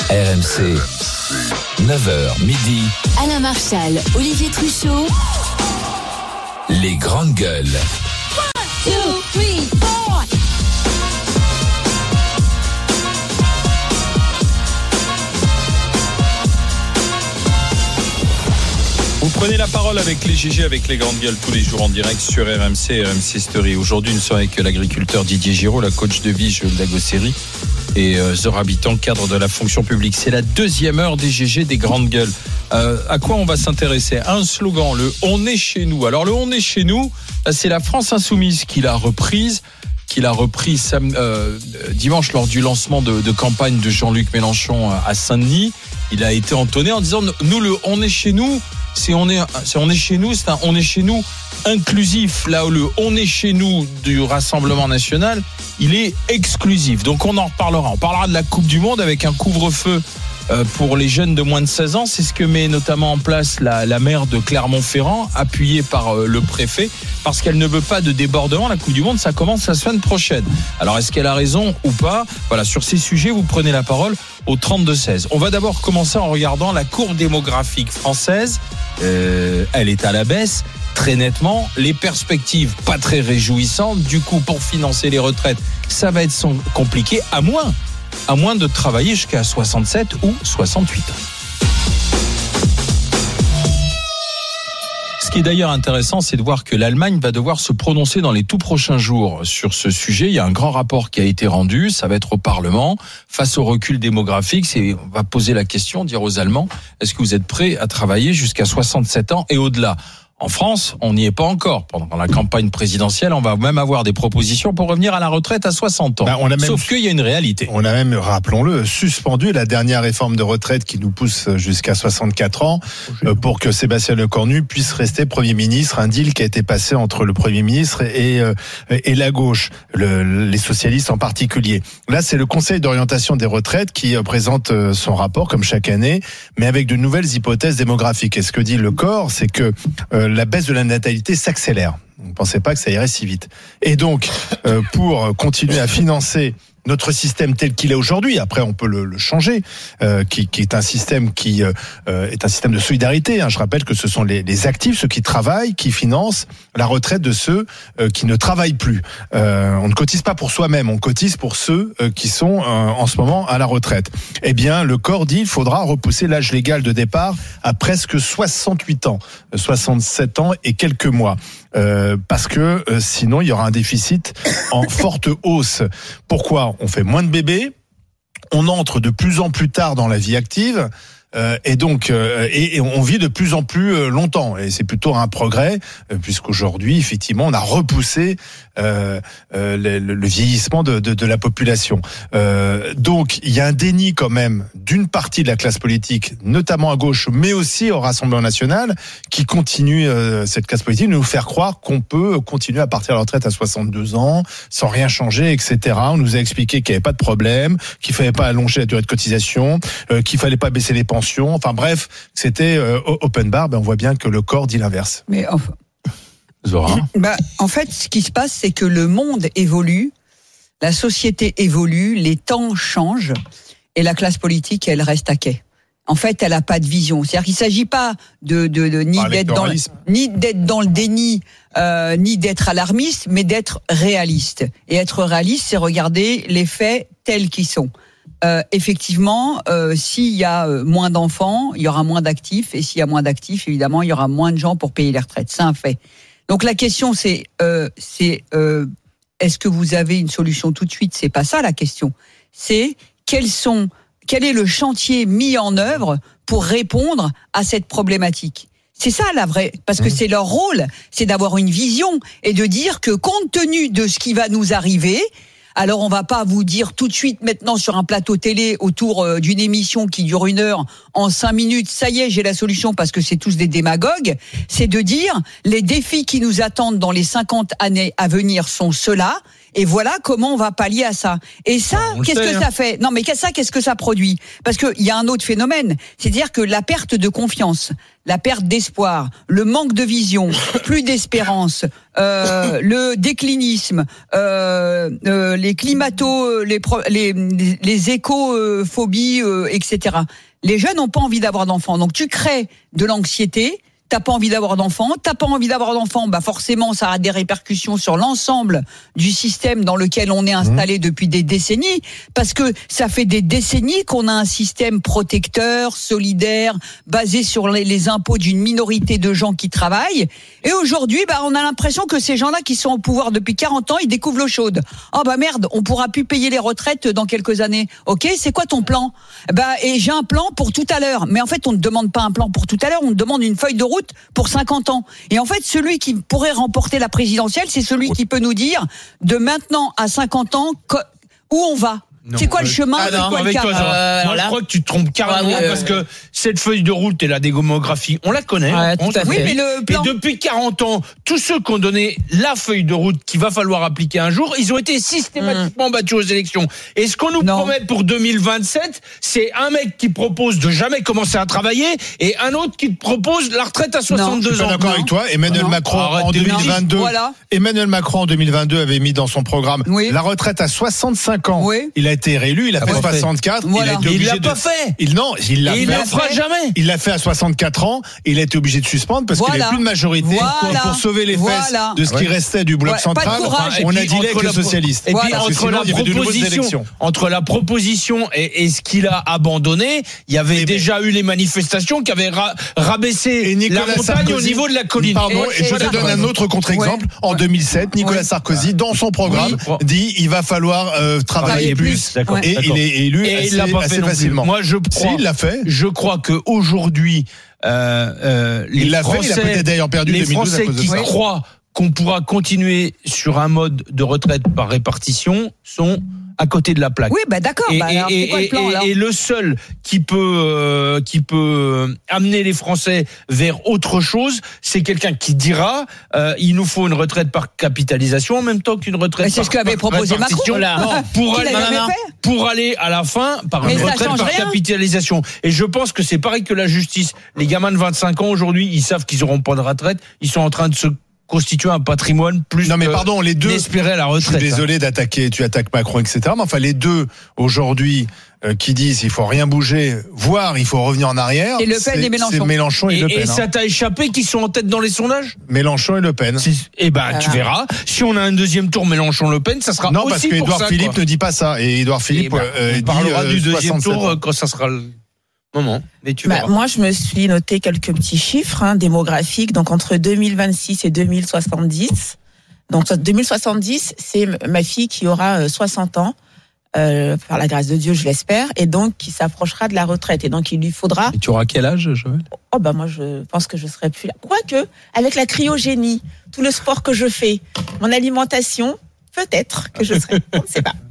RMC, 9h midi. Alain Marchal, Olivier Truchot. Les grandes gueules. 1, 2, 3, 4. Vous prenez la parole avec les GG, avec les grandes gueules tous les jours en direct sur RMC et RMC Story. Aujourd'hui, nous sommes avec l'agriculteur Didier Giraud, la coach de vie Jules Lagosserie et Zora Habitant, cadre de la fonction publique. C'est la deuxième heure des GG des grandes gueules. À quoi on va s'intéresser? Un slogan, le « On est chez nous ». Alors le « On est chez nous », c'est la France Insoumise qui l'a reprise. Dimanche lors du lancement de campagne de Jean-Luc Mélenchon à Saint-Denis. Il a été entonné en disant « Nous, le « On est chez nous », c'est on est chez nous, c'est un on est chez nous inclusif. Là où le on est chez nous du Rassemblement national, il est exclusif. Donc on en reparlera. On parlera de la Coupe du Monde avec un couvre-feu pour les jeunes de moins de 16 ans. C'est ce que met notamment en place la maire de Clermont-Ferrand, appuyée par le préfet, parce qu'elle ne veut pas de débordement. La Coupe du Monde, ça commence la semaine prochaine. Alors est-ce qu'elle a raison ou pas? Voilà, sur ces sujets, vous prenez la parole au 32-16. On va d'abord commencer en regardant la courbe démographique française. Elle est à la baisse, très nettement. Les perspectives, pas très réjouissantes. Du coup, pour financer les retraites, ça va être compliqué, à moins de travailler jusqu'à 67 ou 68 ans. Ce qui est d'ailleurs intéressant, c'est de voir que l'Allemagne va devoir se prononcer dans les tout prochains jours sur ce sujet. Il y a un grand rapport qui a été rendu, ça va être au Parlement. Face au recul démographique, on va poser la question, dire aux Allemands, est-ce que vous êtes prêts à travailler jusqu'à 67 ans et au-delà ? En France, on n'y est pas encore. Pendant la campagne présidentielle, on va même avoir des propositions pour revenir à la retraite à 60 ans. Sauf qu'il y a une réalité. On a même, rappelons-le, suspendu la dernière réforme de retraite qui nous pousse jusqu'à 64 ans pour que Sébastien Lecornu puisse rester Premier ministre. Un deal qui a été passé entre le Premier ministre et la gauche, les socialistes en particulier. Là, c'est le Conseil d'orientation des retraites qui présente son rapport, comme chaque année, mais avec de nouvelles hypothèses démographiques. Et ce que dit le corps, c'est que la baisse de la natalité s'accélère. On ne pensait pas que ça irait si vite. Et donc, pour continuer à financer notre système tel qu'il est aujourd'hui, après on peut le changer, qui est un système qui est un système de solidarité. Je rappelle que ce sont les actifs, ceux qui travaillent, qui financent la retraite de ceux qui ne travaillent plus. On ne cotise pas pour soi-même, on cotise pour ceux qui sont en ce moment à la retraite. Eh bien, le corps dit qu'il faudra repousser l'âge légal de départ à presque 68 ans, 67 ans et quelques mois. Parce que sinon il y aura un déficit en forte hausse. Pourquoi ? On fait moins de bébés, on entre de plus en plus tard dans la vie active. Et donc, et on vit de plus en plus longtemps, et c'est plutôt un progrès, puisqu'aujourd'hui, effectivement, on a repoussé le vieillissement de la population. Donc, il y a un déni quand même d'une partie de la classe politique, notamment à gauche, mais aussi au Rassemblement national, qui continue cette classe politique de nous faire croire qu'on peut continuer à partir à la retraite à 62 ans, sans rien changer, etc. On nous a expliqué qu'il n'y avait pas de problème, qu'il fallait pas allonger la durée de cotisation, qu'il fallait pas baisser les pensions. Enfin bref, c'était open bar. On voit bien que le corps dit l'inverse. Mais enfin, Zora. En fait, ce qui se passe, c'est que le monde évolue, la société évolue, les temps changent, et la classe politique, elle reste à quai. En fait, elle n'a pas de vision. C'est-à-dire qu'il ne s'agit pas ni d'être dans le déni, ni d'être alarmiste, mais d'être réaliste. Et être réaliste, c'est regarder les faits tels qu'ils sont. Effectivement, s'il y a moins d'enfants, il y aura moins d'actifs, et s'il y a moins d'actifs, évidemment, il y aura moins de gens pour payer les retraites. C'est un fait. Donc la question, c'est est-ce que vous avez une solution tout de suite ? C'est pas ça la question. C'est quel est le chantier mis en œuvre pour répondre à cette problématique ? C'est ça la vraie, parce que c'est leur rôle, c'est d'avoir une vision et de dire que compte tenu de ce qui va nous arriver. Alors on va pas vous dire tout de suite maintenant sur un plateau télé autour d'une émission qui dure 1 heure, en 5 minutes, ça y est, j'ai la solution, parce que c'est tous des démagogues. C'est de dire les défis qui nous attendent dans les 50 années à venir sont ceux-là, Et voilà comment on va pallier à ça. Et ça, qu'est-ce que ça fait? Non, mais qu'est-ce que ça produit? Parce qu'il y a un autre phénomène, c'est-à-dire que la perte de confiance, la perte d'espoir, le manque de vision, plus d'espérance, le déclinisme, les climato, les écophobies, etc. Les jeunes n'ont pas envie d'avoir d'enfants. Donc tu crées de l'anxiété. T'as pas envie d'avoir d'enfants, bah forcément ça a des répercussions sur l'ensemble du système dans lequel on est installé depuis des décennies, parce que ça fait des décennies qu'on a un système protecteur, solidaire, basé sur les impôts d'une minorité de gens qui travaillent. Et aujourd'hui, on a l'impression que ces gens-là qui sont au pouvoir depuis 40 ans, ils découvrent l'eau chaude. Oh merde, on pourra plus payer les retraites dans quelques années. Ok, c'est quoi ton plan? Et j'ai un plan pour tout à l'heure. Mais en fait, on ne demande pas un plan pour tout à l'heure, on demande une feuille de route pour 50 ans. Et en fait, celui qui pourrait remporter la présidentielle, c'est celui qui peut nous dire de maintenant à 50 ans où on va. Non, c'est quoi le chemin? Moi, je crois que tu te trompes carrément parce que cette feuille de route et la démographie, on la connaît. Oui, mais le plan... Et depuis 40 ans, tous ceux qui ont donné la feuille de route qu'il va falloir appliquer un jour, ils ont été systématiquement battus aux élections. Et ce qu'on nous promet pour 2027, c'est un mec qui propose de jamais commencer à travailler et un autre qui te propose la retraite à 62 ans. Je suis pas d'accord avec toi. Emmanuel Macron en 2022 avait mis dans son programme la retraite à 65 ans. Oui. Il a été réélu, il a fait 64. Il l'a pas fait. Il le fera jamais. Il l'a fait à 64 ans. Il a été obligé de suspendre parce qu'il n'y avait plus de majorité. Pour sauver les fesses de ce qui restait du bloc central, on a dit avec les socialistes. Et puis entre la proposition et ce qu'il a abandonné, il y avait déjà eu les manifestations qui avaient rabaissé la montagne au niveau de la colline. Pardon, et je te donne un autre contre-exemple. En 2007, Nicolas Sarkozy, dans son programme, dit il va falloir travailler plus. Et il est élu assez facilement. Moi, il l'a fait. Je crois qu'aujourd'hui, les Français, il a peut-être d'ailleurs perdu les Français qui croient qu'on pourra continuer sur un mode de retraite par répartition sont à côté de la plaque. Oui, d'accord. Et le seul qui peut amener les Français vers autre chose, c'est quelqu'un qui dira il nous faut une retraite par capitalisation en même temps qu'une retraite c'est ce qu'avait proposé Macron. Pour aller à la fin par une retraite par capitalisation. Et je pense que c'est pareil que la justice. Les gamins de 25 ans aujourd'hui, ils savent qu'ils n'auront pas de retraite. Ils sont en train de se constituer un patrimoine plus les deux espérer à la retraite. Je suis désolé d'attaquer, tu attaques Macron, etc. Mais enfin, les deux, aujourd'hui, qui disent il faut rien bouger, voire il faut revenir en arrière. Et Le Pen et Mélenchon. C'est Mélenchon et Le Pen. Et ça t'a échappé qu'ils sont en tête dans les sondages? Mélenchon et Le Pen. Tu verras. Si on a un deuxième tour Mélenchon-Le Pen, ça sera non, aussi parce que Édouard Philippe ne dit pas ça. Et Édouard Philippe on parlera du deuxième tour quand ça sera le moment. Mais moi, je me suis noté quelques petits chiffres démographiques. Donc, entre 2026 et 2070. Donc, 2070, c'est ma fille qui aura 60 ans. Par la grâce de Dieu, je l'espère, et donc qui s'approchera de la retraite. Et donc, il lui faudra... Et tu auras quel âge, Joël? Moi, je pense que je serai plus là. Quoique, avec la cryogénie, tout le sport que je fais, mon alimentation, peut-être que je serai... On ne sait pas.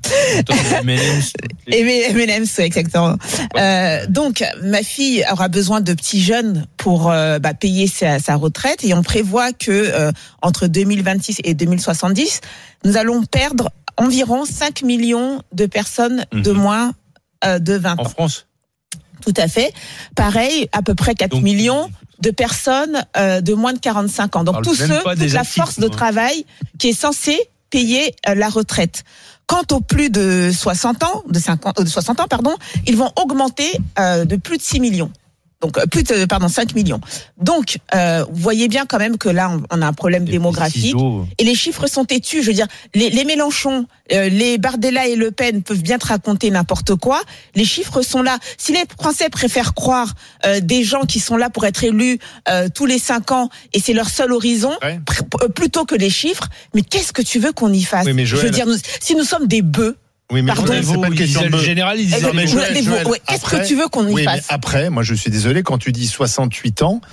M&M's, exactement. Donc, ma fille aura besoin de petits jeunes pour payer sa retraite, et on prévoit que entre 2026 et 2070, nous allons perdre environ 5 millions de personnes de moins de 20 ans. En France? Tout à fait. Pareil, à peu près 4 millions de personnes de moins de 45 ans. Donc, toute la force de travail qui est censée payer la retraite. Quant aux plus de 60 ans, ils vont augmenter de plus de 6 millions. Donc, 5 millions. Donc, vous voyez bien quand même que là, on a un problème démographique. Et les chiffres sont têtus. Je veux dire, les Mélenchon, les Bardella et Le Pen peuvent bien te raconter n'importe quoi. Les chiffres sont là. Si les Français préfèrent croire des gens qui sont là pour être élus tous les 5 ans, et c'est leur seul horizon, plutôt que les chiffres, mais qu'est-ce que tu veux qu'on y fasse? Oui, je veux dire, si nous sommes des bœufs, oui, mais c'est pas une question de généraliste. Qu'est-ce que tu veux qu'on y fasse? Mais après, moi je suis désolé, quand tu dis 68 ans,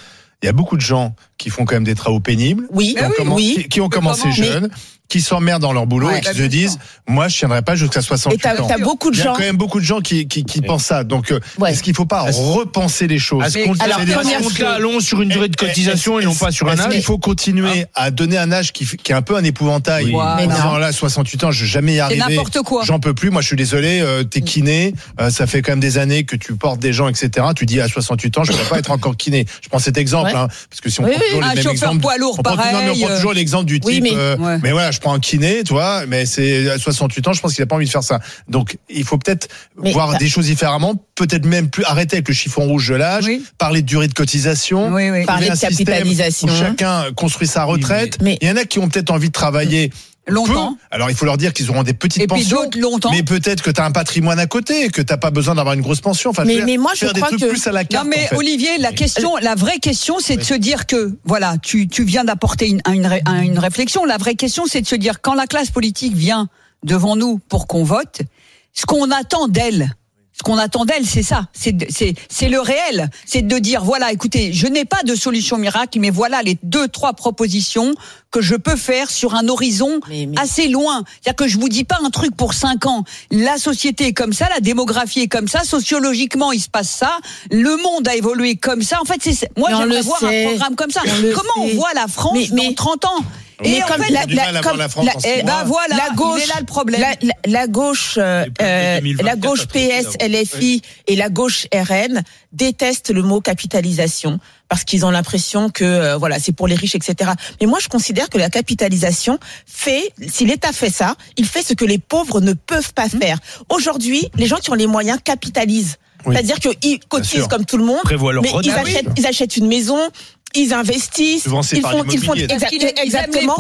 il y a beaucoup de gens qui font quand même des travaux pénibles, qui ont commencé jeunes, qui s'emmerdent dans leur boulot et qui se disent, moi, je tiendrai pas jusqu'à 68 ans. T'as beaucoup de gens. Il y a quand même beaucoup de gens qui pensent ça. Donc, est-ce qu'il faut pas repenser les choses? Allons sur une durée de cotisation et non pas sur un âge. Il faut continuer à donner un âge qui est un peu un épouvantail. En disant, là, 68 ans, je vais jamais y arriver. C'est n'importe quoi. J'en peux plus. Moi, je suis désolé. T'es kiné. Ça fait quand même des années que tu portes des gens, etc. Tu dis à 68 ans, je ne vais pas être encore kiné. Je prends cet exemple, parce que si on prend toujours les mêmes exemples, poids lourd, pareil. On prend toujours l'exemple du type. Mais voilà, je prends un kiné, tu vois, mais c'est à 68 ans, je pense qu'il a pas envie de faire ça. Donc, il faut peut-être voir des choses différemment, peut-être même plus arrêter avec le chiffon rouge de l'âge, parler de durée de cotisation, parler de capitalisation. Où chacun construit sa retraite. Mais il y en a qui ont peut-être envie de travailler longtemps. Alors il faut leur dire qu'ils auront des petites pensions. Et puis d'autres longtemps. Mais peut-être que tu as un patrimoine à côté, que t'as pas besoin d'avoir une grosse pension. Enfin, mais moi je crois que plus à la carte, non mais en fait. Olivier, la vraie question, c'est de se dire que voilà, tu viens d'apporter une réflexion. La vraie question, c'est de se dire quand la classe politique vient devant nous pour qu'on vote, ce qu'on attend d'elle. Ce qu'on attend d'elle, c'est ça, c'est le réel, c'est de dire voilà, écoutez, je n'ai pas de solution miracle, mais voilà les 2-3 propositions que je peux faire sur un horizon assez loin. C'est-à-dire que je vous dis pas un truc pour 5 ans. La société est comme ça, la démographie est comme ça, sociologiquement il se passe ça, le monde a évolué comme ça. En fait, moi j'aimerais voir un programme comme ça. Comment on voit la France dans 30 ans? Mais en comme fait, la gauche, il est là le problème. La gauche PS, LFI et la gauche RN détestent le mot capitalisation parce qu'ils ont l'impression que voilà, c'est pour les riches, etc. Mais moi, je considère que la capitalisation si l'État fait ça, il fait ce que les pauvres ne peuvent pas faire. Aujourd'hui, les gens qui ont les moyens capitalisent. C'est-à-dire qu'ils cotisent comme tout le monde, mais ils achètent une maison. Ils investissent, ils font exactement.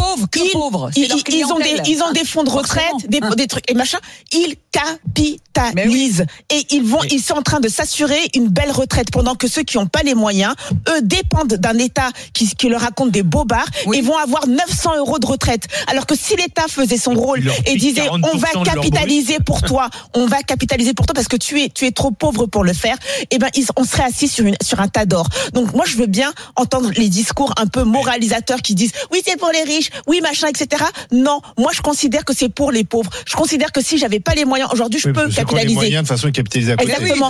Ils ont des fonds de retraite, des trucs et machin. Ils capitalisent et ils sont en train de s'assurer une belle retraite pendant que ceux qui n'ont pas les moyens, eux dépendent d'un État qui leur raconte des bobards et vont avoir 900 € de retraite. Alors que si l'État faisait son rôle et disait on va capitaliser pour toi, parce que tu es trop pauvre pour le faire, et ben on serait assis sur un tas d'or. Donc moi je veux bien entendre les discours un peu moralisateurs qui disent oui c'est pour les riches, oui machin, etc. Non, moi je considère que c'est pour les pauvres. Je considère que si j'avais pas les moyens aujourd'hui, je peux capitaliser. Les moyens de façon capitaliser à côté. Exactement.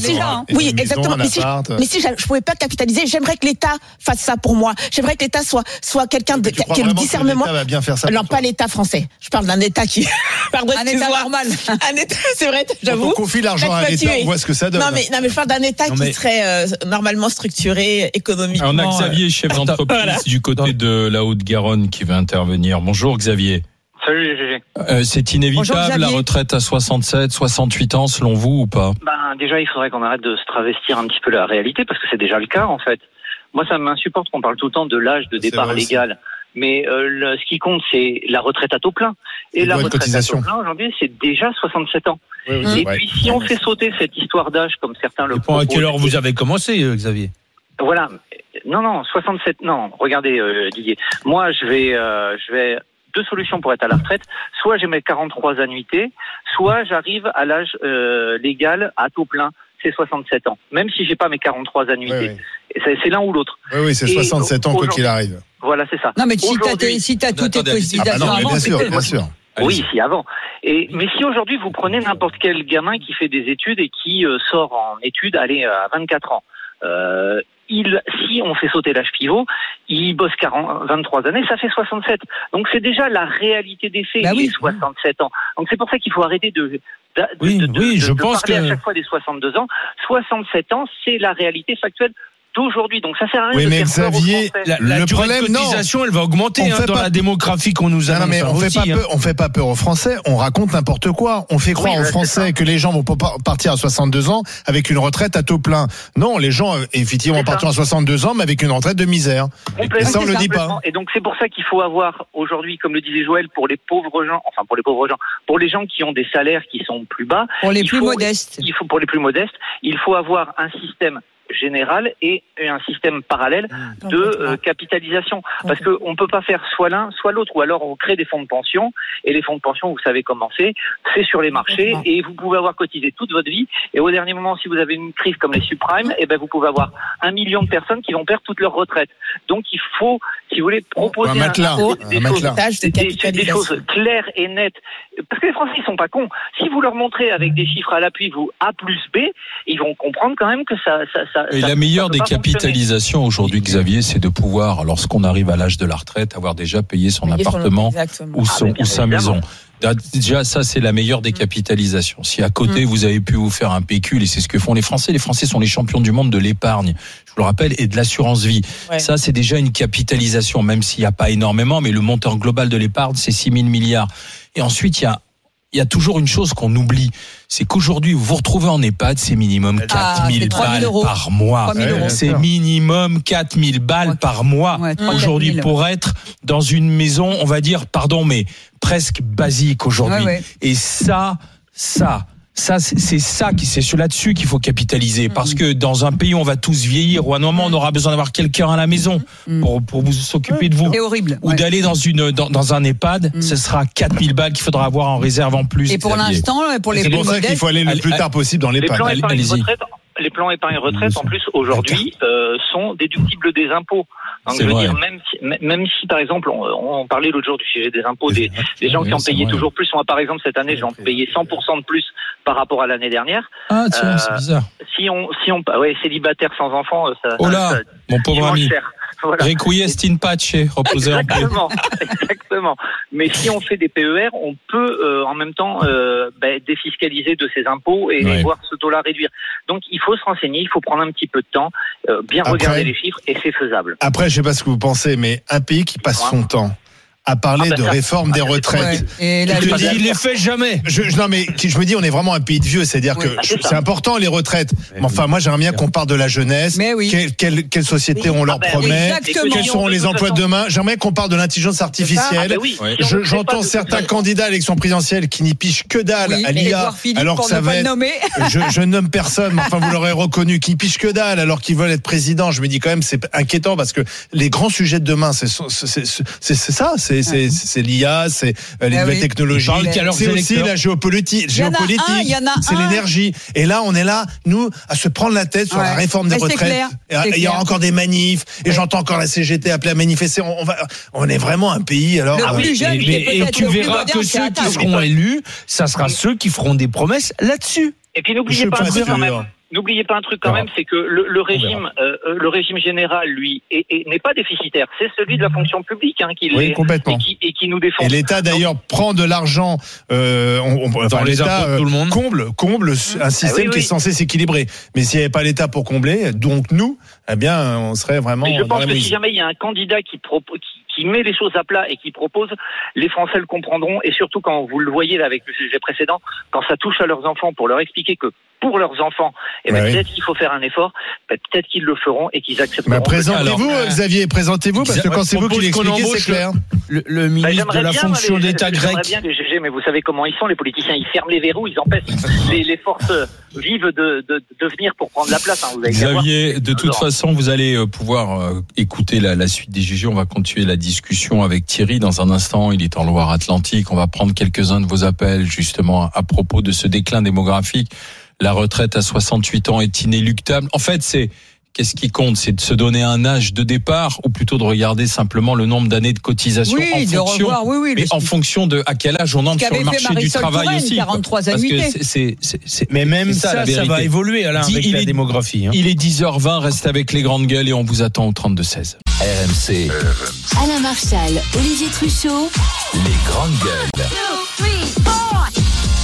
Mais si je pouvais pas capitaliser, j'aimerais que l'État fasse ça pour moi. J'aimerais que l'État soit quelqu'un qui a le discernement. L'État va bien faire ça. Alors pas l'État français. Je parle d'un État qui un État normal. Un État, c'est vrai, j'avoue. On confie l'argent à l'État, on voit ce que ça donne. Non mais je parle d'un État qui serait normalement structuré économiquement. On a Xavier, chef d'entreprise du côté de la Haute-Garonne, qui va intervenir. Bonjour Xavier. Salut GG. C'est inévitable la retraite à 67, 68 ans selon vous ou pas? Déjà il faudrait qu'on arrête de se travestir un petit peu la réalité parce que c'est déjà le cas en fait. Moi ça m'insupporte qu'on parle tout le temps de l'âge de départ légal. Mais ce qui compte c'est la retraite à taux plein. Et la retraite à taux plein aujourd'hui c'est déjà 67 ans. Et puis si on fait sauter cette histoire d'âge comme certains le proposent. À quelle heure vous avez commencé Xavier? Voilà. Non, 67. Non, regardez Didier. Moi je vais 2 solutions pour être à la retraite. Soit j'ai mes 43 annuités, soit j'arrive à l'âge légal à taux plein, c'est 67 ans. Même si j'ai pas mes 43 annuités. C'est l'un ou l'autre. Oui, c'est 67 ans quoi qu'il arrive. Voilà, c'est ça. Non, mais si t'as toutes tes cotisations avant, bien sûr. Oui, si avant. Mais si aujourd'hui vous prenez n'importe quel gamin qui fait des études et qui sort en études, à 24 ans. Si on fait sauter l'âge pivot, il bosse 23 années, ça fait 67. Donc c'est déjà la réalité des faits, les 67 ans. Donc c'est pour ça qu'il faut arrêter de parler à chaque fois des 62 ans. 67 ans, c'est la réalité factuelle d'aujourd'hui. Donc ça sert à rien de faire peur aux Français. Le problème, cotisation, elle va augmenter dans la démographie qu'on nous a. Non, mais on fait pas peur aux Français. On raconte n'importe quoi. On fait croire aux Français que les gens vont partir à 62 ans avec une retraite à taux plein. Non, les gens effectivement vont partir à 62 ans, mais avec une retraite de misère. Et ça, on le dit pas. Et donc c'est pour ça qu'il faut avoir aujourd'hui, comme le disait Joël, pour les pauvres gens, pour les gens qui ont des salaires qui sont plus bas, pour les plus modestes, il faut avoir un système générale et un système parallèle de capitalisation. Parce qu'on ne peut pas faire soit l'un, soit l'autre. Ou alors on crée des fonds de pension. Et les fonds de pension, vous savez comment c'est sur les marchés. Et vous pouvez avoir cotisé toute votre vie. Et au dernier moment, si vous avez une crise comme les subprimes, eh ben vous pouvez avoir 1 million de personnes qui vont perdre toute leur retraite. Donc il faut, si vous voulez, proposer des choses claires et nettes. Parce que les Français, ils sont pas cons. Si vous leur montrez avec des chiffres à l'appui, vous A plus B, ils vont comprendre quand même que ça. Et la meilleure des capitalisations aujourd'hui, Xavier, c'est de pouvoir, lorsqu'on arrive à l'âge de la retraite, avoir déjà payé son appartement ou sa maison. Déjà, ça, c'est la meilleure des capitalisations. Si à côté, vous avez pu vous faire un pécule, et c'est ce que font les Français. Les Français sont les champions du monde de l'épargne, je vous le rappelle, et de l'assurance vie. Ouais. Ça, c'est déjà une capitalisation, même s'il n'y a pas énormément, mais le montant global de l'épargne, c'est 6 000 milliards. Et ensuite, il y a toujours une chose qu'on oublie, c'est qu'aujourd'hui, vous vous retrouvez en EHPAD, c'est minimum 4 000 balles par mois. C'est minimum 4 000 balles par mois. Aujourd'hui, pour être dans une maison, on va dire, pardon, mais presque basique aujourd'hui. Et ça, c'est là-dessus qu'il faut capitaliser. Parce que dans un pays où on va tous vieillir, ou à un moment on aura besoin d'avoir quelqu'un à la maison pour vous s'occuper de vous. C'est horrible. Ou d'aller dans un EHPAD, ce sera 4 000 balles qu'il faudra avoir en réserve en plus. Et pour l'instant, pour les c'est pour ça qu'il faut aller le plus tard possible dans l'EHPAD. Les plans épargne-retraite, en plus, aujourd'hui, sont déductibles des impôts. Donc, je veux dire, même si, par exemple, on parlait l'autre jour du sujet des impôts, des gens qui ont payé toujours plus. Moi, par exemple, cette année, j'ai payé 100% de plus par rapport à l'année dernière. Ah, tiens, c'est bizarre. Célibataire sans enfant, ça. Oh là, mon pauvre ami. Voilà. Requiesce in pace, reposer en paix. Exactement. Mais si on fait des PER, on peut en même temps défiscaliser de ses impôts et voir ce taux-là réduire. Donc il faut se renseigner, il faut prendre un petit peu de temps, regarder les chiffres et c'est faisable. Après, je sais pas ce que vous pensez, mais un pays qui passe son temps à parler de réforme des retraites. Et là, il les fait jamais. Je me dis, on est vraiment un pays de vieux, c'est-à-dire que c'est important les retraites. Mais enfin, moi, j'aimerais bien qu'on parle de la jeunesse. Quelle société on leur promet, quels seront les emplois de demain. J'aimerais qu'on parle de l'intelligence artificielle. J'entends certains candidats à l'élection présidentielle qui n'y pichent que dalle à l'IA, alors que ça va être. Je nomme personne, mais enfin, vous l'aurez reconnu, qui pichent que dalle alors qu'ils veulent être président. Je me dis quand même, c'est inquiétant parce que les grands sujets de demain, c'est ça. C'est l'IA, c'est les nouvelles technologies, c'est aussi la géopolitique, c'est l'énergie. Et là, on est là, nous, à se prendre la tête sur la réforme des retraites. Il y aura encore des manifs, et j'entends encore la CGT appeler à manifester. On est vraiment un pays, alors. Et tu verras que ceux qui seront élus, ça sera ceux qui feront des promesses là-dessus. Et puis n'oubliez pas un truc quand même. N'oubliez pas un truc quand même, c'est que le régime général, lui, n'est pas déficitaire. C'est celui de la fonction publique complètement. Et qui nous défend. Et l'État d'ailleurs prend de l'argent. L'État comble un système qui est censé s'équilibrer. Mais s'il n'y avait pas l'État pour combler, donc nous, eh bien, on serait vraiment. Mais je pense que si jamais il y a un candidat qui met les choses à plat et qui propose, les Français le comprendront. Et surtout quand vous le voyez là avec le sujet précédent, quand ça touche à leurs enfants, pour leur expliquer que pour leurs enfants, peut-être qu'il faut faire un effort, peut-être qu'ils le feront et qu'ils accepteront. Présentez-vous, Xavier, présez-vous, parce que quand c'est vous qui l'expliquez, c'est clair. Le ministre de la fonction d'État grec. J'aimerais bien les GG, mais vous savez comment ils sont, les politiciens, ils ferment les verrous, ils empêchent les forces vives de venir pour prendre la place. Xavier, de toute façon, vous allez pouvoir écouter la suite des GG. On va continuer la discussion avec Thierry dans un instant. Il est en Loire-Atlantique. On va prendre quelques-uns de vos appels, justement, à propos de ce déclin démographique. La retraite à 68 ans est inéluctable. En fait, qu'est-ce qui compte? C'est de se donner un âge de départ, ou plutôt de regarder simplement le nombre d'années de cotisation en fonction de à quel âge on entre sur le marché du travail aussi. 43 annuités. Mais même ça va évoluer avec la démographie. Il est 10h20, reste avec les grandes gueules et on vous attend au 32-16. RMC. Alain Marchal, Olivier Truchot. Les grandes gueules. 2, 3, 4.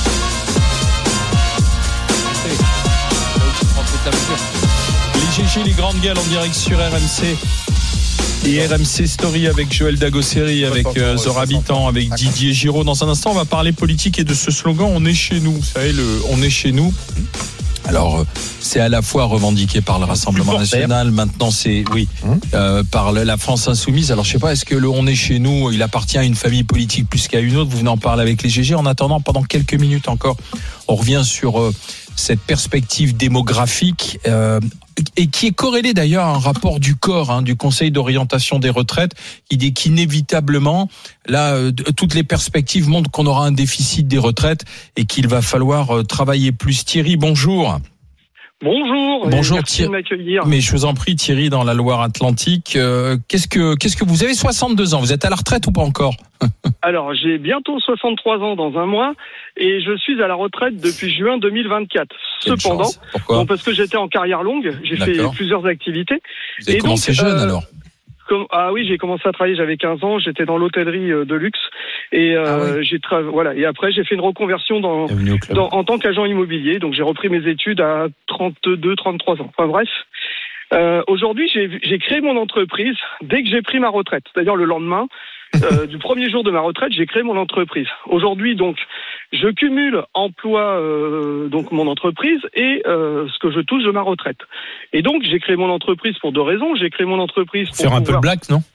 Les GG, les grandes gueules en direct sur RMC. Et RMC Story avec Joël Dagosseri, avec Zora Habitant, avec Didier Giraud. Dans un instant, on va parler politique et de ce slogan « On est chez nous ». Vous savez, on est chez nous. Alors, c'est à la fois revendiqué par le Rassemblement national, maintenant c'est, par la France insoumise. Alors, je sais pas, est-ce que le on est chez nous, il appartient à une famille politique plus qu'à une autre? Vous venez en parler avec les GG. En attendant, pendant quelques minutes encore, on revient sur cette perspective démographique et qui est corrélée d'ailleurs à un rapport du corps, du Conseil d'orientation des retraites, qui dit qu'inévitablement, là, toutes les perspectives montrent qu'on aura un déficit des retraites et qu'il va falloir travailler plus. Thierry, bonjour. Bonjour. Bonjour merci Thierry. de m'accueillir. Mais je vous en prie, Thierry, dans la Loire-Atlantique, qu'est-ce que vous avez 62 ans, vous êtes à la retraite ou pas encore? Alors, j'ai bientôt 63 ans dans un mois et je suis à la retraite depuis juin 2024. Cependant, pourquoi? parce que j'étais en carrière longue, j'ai fait plusieurs activités. Vous avez commencé jeune alors? Ah oui, j'ai commencé à travailler, j'avais 15 ans, j'étais dans l'hôtellerie de luxe et et après j'ai fait une reconversion en tant qu'agent immobilier, donc j'ai repris mes études à 32-33 ans. Enfin bref, aujourd'hui j'ai créé mon entreprise dès que j'ai pris ma retraite, c'est-à-dire le lendemain du premier jour de ma retraite, j'ai créé mon entreprise. Aujourd'hui donc je cumule emploi donc mon entreprise et ce que je touche de ma retraite. Et donc j'ai créé mon entreprise pour deux raisons. J'ai créé mon entreprise pour faire un peu de blague, non?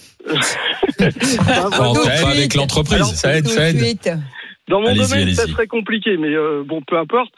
Avec l'entreprise, alors, ça aide. Dans mon domaine, c'est très compliqué, mais bon, peu importe.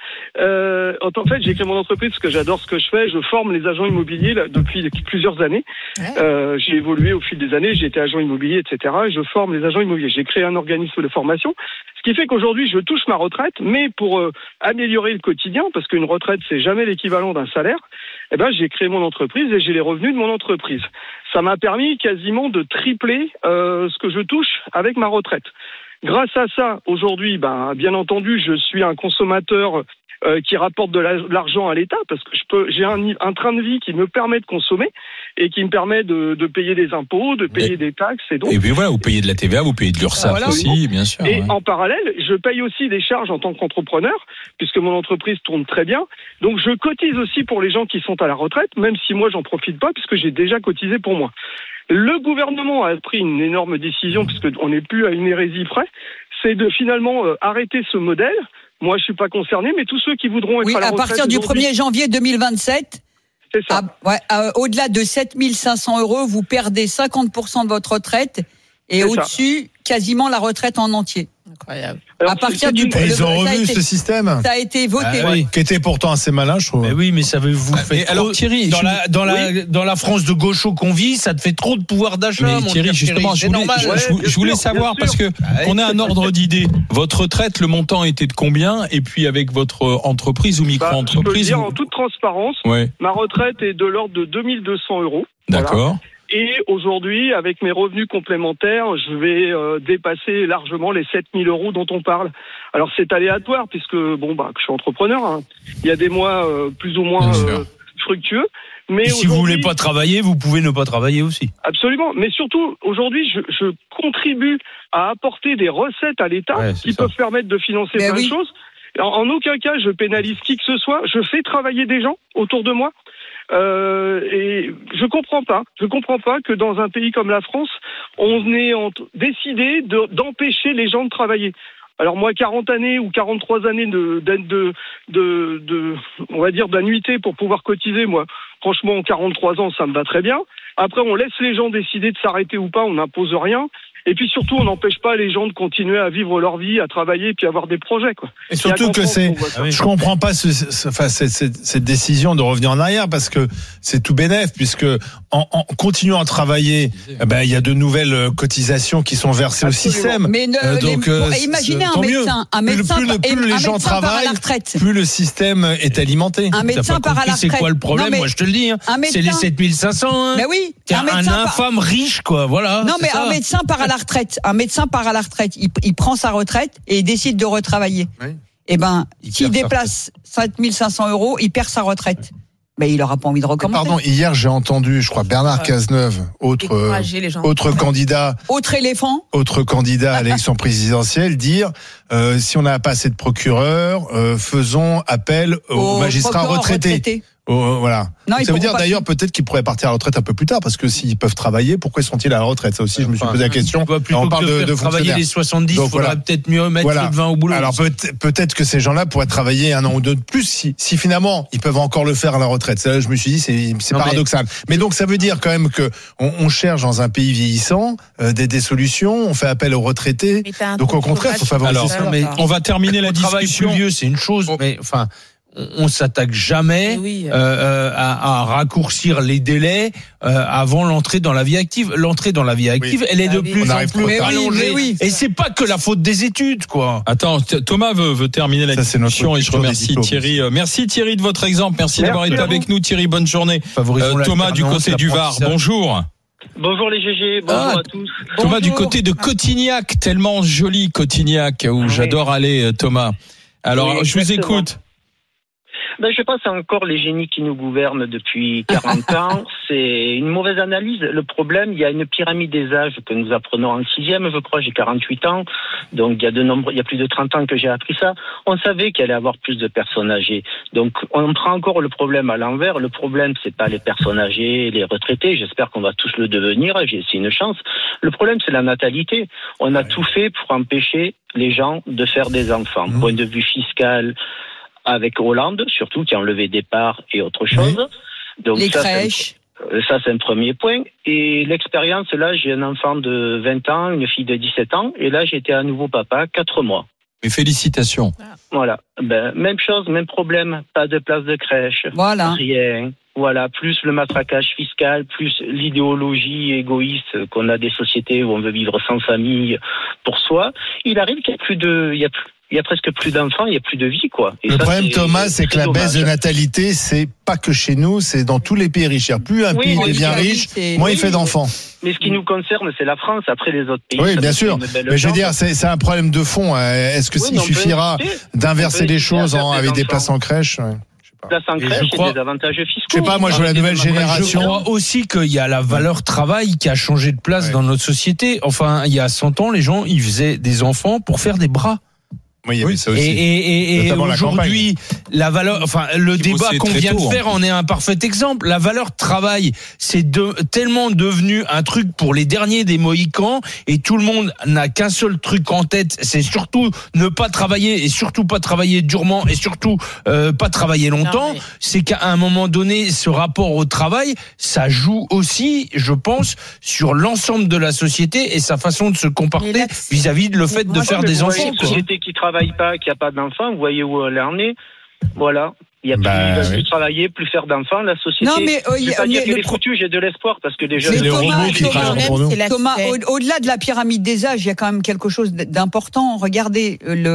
En fait, j'ai créé mon entreprise parce que j'adore ce que je fais. Je forme les agents immobiliers là, depuis plusieurs années. Ouais. J'ai évolué au fil des années. J'ai été agent immobilier, etc. Et je forme les agents immobiliers. J'ai créé un organisme de formation, ce qui fait qu'aujourd'hui, je touche ma retraite, mais pour améliorer le quotidien, parce qu'une retraite, c'est jamais l'équivalent d'un salaire. Eh ben, j'ai créé mon entreprise et j'ai les revenus de mon entreprise. Ça m'a permis quasiment de tripler ce que je touche avec ma retraite. Grâce à ça, aujourd'hui, bien entendu, je suis un consommateur qui rapporte de l'argent à l'État parce que j'ai un train de vie qui me permet de consommer et qui me permet de payer des impôts, de payer des taxes. Et puis voilà, vous payez de la TVA, vous payez de l'URSSAF aussi, bien sûr. Et en parallèle, je paye aussi des charges en tant qu'entrepreneur puisque mon entreprise tourne très bien. Donc je cotise aussi pour les gens qui sont à la retraite, même si moi j'en profite pas puisque j'ai déjà cotisé pour moi. Le gouvernement a pris une énorme décision, puisqu'on n'est plus à une hérésie près, c'est de finalement arrêter ce modèle. Moi, je suis pas concerné, mais tous ceux qui voudront être à la retraite... à partir du 1er janvier 2027, c'est ça. Au-delà de 7 500 €, vous perdez 50% de votre retraite et au-dessus, quasiment la retraite en entier. Incroyable. Alors, à partir du ils ont revu ce système. Ça a été voté. Qui était pourtant assez malin, je trouve. Mais oui, mais ça veut vous faire. Alors Thierry, dans la France de gaucho qu'on vit, ça te fait trop de pouvoir d'achat. Mais Thierry, justement, je voulais savoir parce que qu'on ait un ordre d'idée. Votre retraite, le montant était de combien? Et puis avec votre entreprise ou micro-entreprise? Je peux le dire en toute transparence. Ma retraite est de l'ordre de 2 200 €. D'accord. Voilà. Et aujourd'hui, avec mes revenus complémentaires, je vais dépasser largement les 7 000 € dont on parle. Alors c'est aléatoire puisque je suis entrepreneur. Hein. Il y a des mois plus ou moins fructueux. Mais si vous voulez pas travailler, vous pouvez ne pas travailler aussi. Absolument. Mais surtout, aujourd'hui, je contribue à apporter des recettes à l'État qui peuvent permettre de financer plein de choses. En aucun cas, je pénalise qui que ce soit. Je fais travailler des gens autour de moi. Et je comprends pas que dans un pays comme la France, on ait décidé d'empêcher les gens de travailler. Alors moi, 40 années ou 43 années on va dire d'annuité pour pouvoir cotiser, moi, franchement, 43 ans, ça me va très bien. Après, on laisse les gens décider de s'arrêter ou pas, on n'impose rien. Et puis surtout, on n'empêche pas les gens de continuer à vivre leur vie, à travailler, puis avoir des projets, quoi. Et surtout que je comprends pas cette décision de revenir en arrière parce que c'est tout bénef puisque en continuant à travailler, il y a de nouvelles cotisations qui sont versées au système. Mais imaginez un médecin, plus les gens travaillent, plus le système est alimenté. Un médecin part à la retraite. C'est quoi le problème? Moi, je te le dis. C'est les 7 500. Hein. Mais oui. Un infâme riche, quoi. Voilà. Non, mais un médecin part à la retraite. Un médecin part à la retraite. Il prend sa retraite et il décide de retravailler. Oui. S'il déplace 7 500 €, il perd sa retraite. Il n'aura pas envie de recommencer. Pardon, hier j'ai entendu, je crois, Bernard Cazeneuve, autre candidat. Autre candidat à l'élection présidentielle, dire si on n'a pas assez de procureurs, faisons appel aux magistrats retraités. Voilà. Non, ça veut dire d'ailleurs peut-être qu'ils pourraient partir à la retraite un peu plus tard parce que s'ils peuvent travailler, pourquoi sont-ils à la retraite? Ça aussi, je me suis posé la question. On parle de travailler les 70, il faudrait peut-être mieux mettre le 20 au boulot. Alors peut-être que ces gens-là pourraient travailler un an ou deux de plus si finalement ils peuvent encore le faire à la retraite. Ça, je me suis dit c'est paradoxal. Mais donc ça veut dire quand même que on cherche dans un pays vieillissant des solutions. On fait appel aux retraités. Donc au contraire, il faut favoriser ça. On va terminer la discussion. Plus vieux, c'est une chose, mais enfin. on s'attaque jamais à raccourcir les délais avant l'entrée dans la vie active. L'entrée dans la vie active, elle est de plus en plus allongée. Et c'est pas que la faute des études, quoi. Attends, Thomas veut terminer la discussion et je remercie Thierry. Merci Thierry de votre exemple. Merci d'avoir été avec nous, Thierry. Bonne journée. Thomas du côté du Var. Bonjour. Bonjour les GG, bonjour à tous. Thomas du côté de Cotignac, tellement joli Cotignac, où j'adore aller, Thomas. Alors, je vous écoute. Je sais pas, c'est encore les génies qui nous gouvernent depuis 40 ans. C'est une mauvaise analyse. Le problème, il y a une pyramide des âges que nous apprenons en 6e, je crois. J'ai 48 ans. Donc, il y a plus de 30 ans que j'ai appris ça. On savait qu'il allait y avoir plus de personnes âgées. Donc, on prend encore le problème à l'envers. Le problème, c'est pas les personnes âgées, les retraités. J'espère qu'on va tous le devenir. C'est une chance. Le problème, c'est la natalité. On a tout fait pour empêcher les gens de faire des enfants. Point de vue fiscal, avec Hollande, surtout, qui a enlevé des parts et autre chose. Donc, les crèches. Ça, c'est un premier point. Et l'expérience, là, j'ai un enfant de 20 ans, une fille de 17 ans, et là, j'étais à nouveau papa, 4 mois. Mais félicitations. Voilà. Même chose, même problème. Pas de place de crèche. Voilà. Rien. Voilà. Plus le matraquage fiscal, plus l'idéologie égoïste qu'on a des sociétés où on veut vivre sans famille pour soi. Il arrive qu'il y a presque plus d'enfants, il n'y a plus de vie, quoi. Et le problème, Thomas, c'est que la baisse de natalité, c'est pas que chez nous, c'est dans tous les pays riches. Plus un pays est bien riche, moins il fait d'enfants. Mais ce qui nous concerne, c'est la France, après les autres pays. Oui, bien sûr. Mais je veux dire, c'est un problème de fond. Est-ce que il suffira d'inverser les choses avec des places en crèche? Place en crèche et des avantages fiscaux. Je sais pas, moi je vois la nouvelle génération. Je crois aussi qu'il y a la valeur travail qui a changé de place dans notre société. Enfin, il y a 100 ans, les gens, ils faisaient des enfants pour faire des bras. Oui, il y avait ça aussi. Et aujourd'hui, la valeur, le débat qu'on vient de faire en est un parfait exemple. La valeur travail, c'est tellement devenu un truc pour les derniers des Mohicans, et tout le monde n'a qu'un seul truc en tête, c'est surtout ne pas travailler, et surtout pas travailler durement, et surtout pas travailler longtemps. C'est qu'à un moment donné, ce rapport au travail, ça joue aussi, je pense, sur l'ensemble de la société et sa façon de se comporter vis-à-vis de le fait de faire des enfants. Qui travaille pas, qui a pas d'enfants, vous voyez où elle en est. Voilà. Il y a plus travailler, plus faire d'enfants, la société. Non, mais je vais pas dire qu'elle est foutue, j'ai de l'espoir parce que déjà les robots qui travaillent pour nous. Thomas, au-delà de la pyramide des âges, il y a quand même quelque chose d'important. Regardez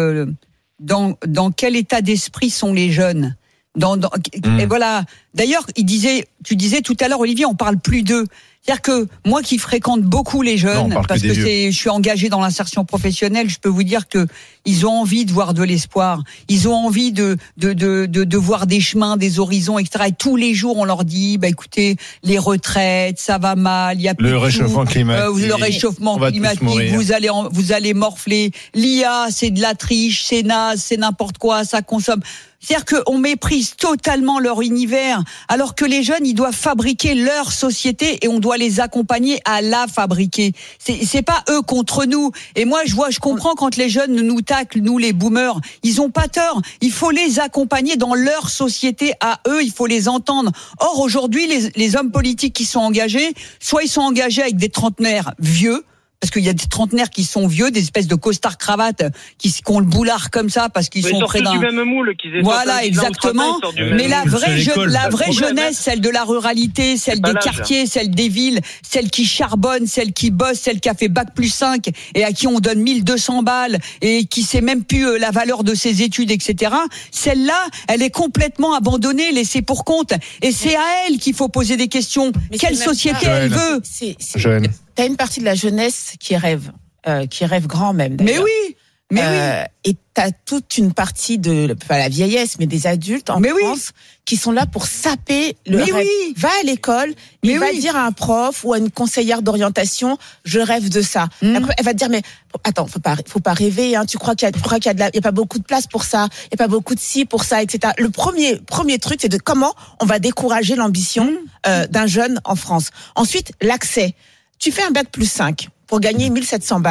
dans quel état d'esprit sont les jeunes. Et voilà. D'ailleurs, tu disais tout à l'heure, Olivier, on parle plus d'eux. C'est-à-dire que moi qui fréquente beaucoup les jeunes, parce que je suis engagée dans l'insertion professionnelle, je peux vous dire que ils ont envie de voir de l'espoir, ils ont envie de voir des chemins, des horizons, etc. Et tous les jours, on leur dit, écoutez, les retraites, ça va mal, il y a plus le réchauffement climatique, le réchauffement climatique, vous allez morfler. L'IA, c'est de la triche, c'est naze, c'est n'importe quoi, ça consomme. C'est-à-dire qu'on méprise totalement leur univers, alors que les jeunes, ils doivent fabriquer leur société et on doit les accompagner à la fabriquer. C'est pas eux contre nous. Et moi, je comprends quand les jeunes nous taclent, nous les boomers. Ils ont pas tort. Il faut les accompagner dans leur société à eux. Il faut les entendre. Or, aujourd'hui, les hommes politiques qui sont engagés, soit ils sont engagés avec des trentenaires vieux, parce qu'il y a des trentenaires qui sont vieux, des espèces de costards cravates qui ont le boulard comme ça parce qu'ils sont près d'un. Du même moule, voilà, exactement. Mais la vraie jeunesse, celle de la ruralité, celle des quartiers, celle des villes, celle qui charbonne, celle qui bosse, celle qui a fait bac+5 et à qui on donne 1200 balles et qui sait même plus la valeur de ses études, etc. Celle-là, elle est complètement abandonnée, laissée pour compte. Et c'est à elle qu'il faut poser des questions. Quelle société elle veut? T'as une partie de la jeunesse qui rêve grand même. D'ailleurs. Mais oui. Et t'as toute une partie pas la vieillesse, mais des adultes en France qui sont là pour saper le rêve. Oui. Va à l'école, il va dire à un prof ou à une conseillère d'orientation, je rêve de ça. Après, elle va te dire, mais attends, faut pas rêver, hein. Tu crois qu'il y a pas beaucoup de place pour ça, il y a pas beaucoup de ci pour ça, etc. Le premier truc, c'est de comment on va décourager l'ambition d'un jeune en France. Ensuite, l'accès. Tu fais un bac+5 pour gagner 1700 balles.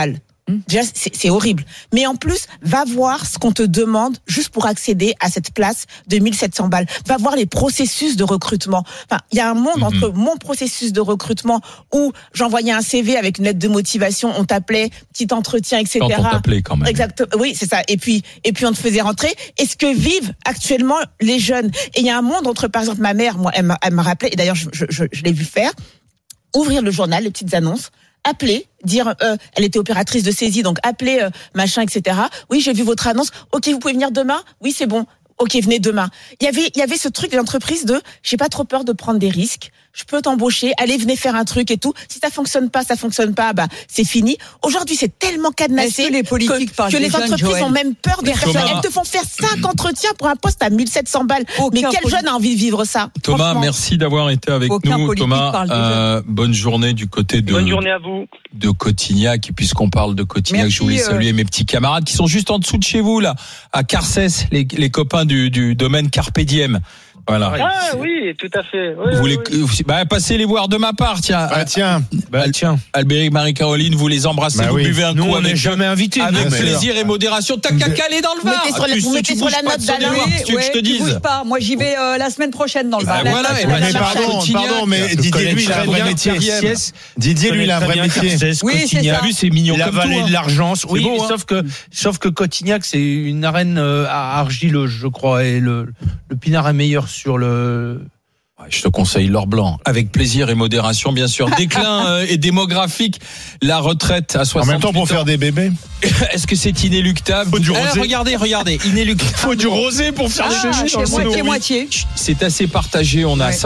Déjà, c'est horrible. Mais en plus, va voir ce qu'on te demande juste pour accéder à cette place de 1700 balles. Va voir les processus de recrutement. Enfin, il y a un monde entre mon processus de recrutement où j'envoyais un CV avec une lettre de motivation, on t'appelait, petit entretien, etc. Quand on t'appelait quand même. Exactement. Oui, c'est ça. Et puis on te faisait rentrer. Et ce que vivent actuellement les jeunes. Et il y a un monde entre, par exemple, ma mère, moi, elle m'a rappelé, et d'ailleurs, je l'ai vu faire, ouvrir le journal, les petites annonces, appeler, dire, elle était opératrice de saisie, donc appeler, machin, etc. Oui, j'ai vu votre annonce. Ok, vous pouvez venir demain? Oui, c'est bon. Ok, venez demain. Il y avait ce truc de l'entreprise de, j'ai pas trop peur de prendre des risques. Je peux t'embaucher. Allez, venez faire un truc et tout. Si ça fonctionne pas, bah, c'est fini. Aujourd'hui, c'est tellement cadenassé que les politiques que les entreprises ont même peur de faire ça. Elles te font faire 5 entretiens pour un poste à 1700 balles. Mais quel jeune a envie de vivre ça? Thomas, merci d'avoir été avec nous. Thomas, bonne journée du côté de. Bonne journée à vous. De Cotignac. Et puisqu'on parle de Cotignac, je voulais saluer mes petits camarades qui sont juste en dessous de chez vous, là, à Carcès, les copains du domaine Carpe Diem. Voilà. Ah oui, tout à fait. Oui, vous voulez passez les voir de ma part, tiens. Tiens. Albéric, Marie-Caroline, vous les embrassez, vous buvez un coup avec jamais invité. Avec plaisir et modération. T'as qu'à caler dans le Var. Vous mettez sur la note d'Alain. Tu veux que je te dise? Bouge pas. Moi, j'y vais la semaine prochaine dans le Var. Voilà. Mais pardon, mais Didier, lui, il a un vrai métier. Didier, lui, il a un vrai métier. Oui, c'est ça. C'est mignon. La vallée de l'Argence. Oui, sauf que Cotignac, c'est une arène argileuse, je crois, et le pinard est meilleur sur le. Je te conseille l'or blanc, avec plaisir et modération, bien sûr. Déclin et démographique, la retraite à 68 ans. En même temps, pour faire des bébés. Est-ce que c'est inéluctable? Faut du rosé. Regardez, inéluctable. Faut du rosé pour faire des bébés. Moitié. C'est assez partagé. On a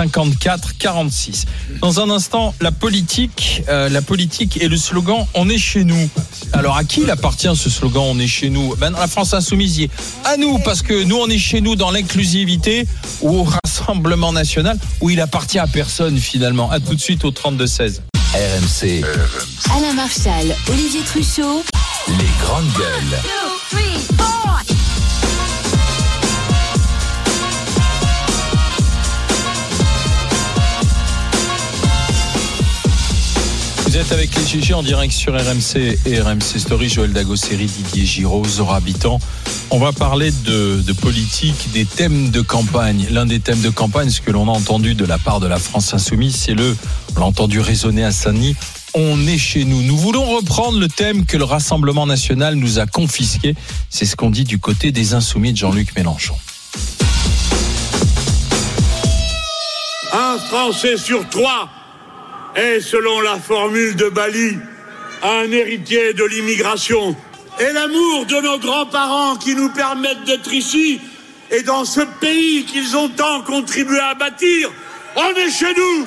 54-46. Dans un instant, la politique et le slogan « On est chez nous ». Alors, à qui il appartient ce slogan « On est chez nous » ? Ben, la France Insoumise y est. À nous, parce que nous, on est chez nous dans l'inclusivité ou au Rassemblement National, où il appartient à personne finalement. À tout de suite au 32-16. RMC. Alain Marchal, Olivier Truchot. Les grandes gueules. 2, 3, 4. Vous êtes avec les GG en direct sur RMC et RMC Story. Joël Dagosseri, Didier Giraud, Zora Habitant. On va parler de politique, des thèmes de campagne. L'un des thèmes de campagne, ce que l'on a entendu de la part de la France Insoumise, c'est on l'a entendu résonner à Saint-Denis, on est chez nous. Nous voulons reprendre le thème que le Rassemblement National nous a confisqué. C'est ce qu'on dit du côté des Insoumis de Jean-Luc Mélenchon. Un Français sur 3 est, selon la formule de Bali, un héritier de l'immigration. Et l'amour de nos grands-parents qui nous permettent d'être ici et dans ce pays qu'ils ont tant contribué à bâtir, on est chez nous.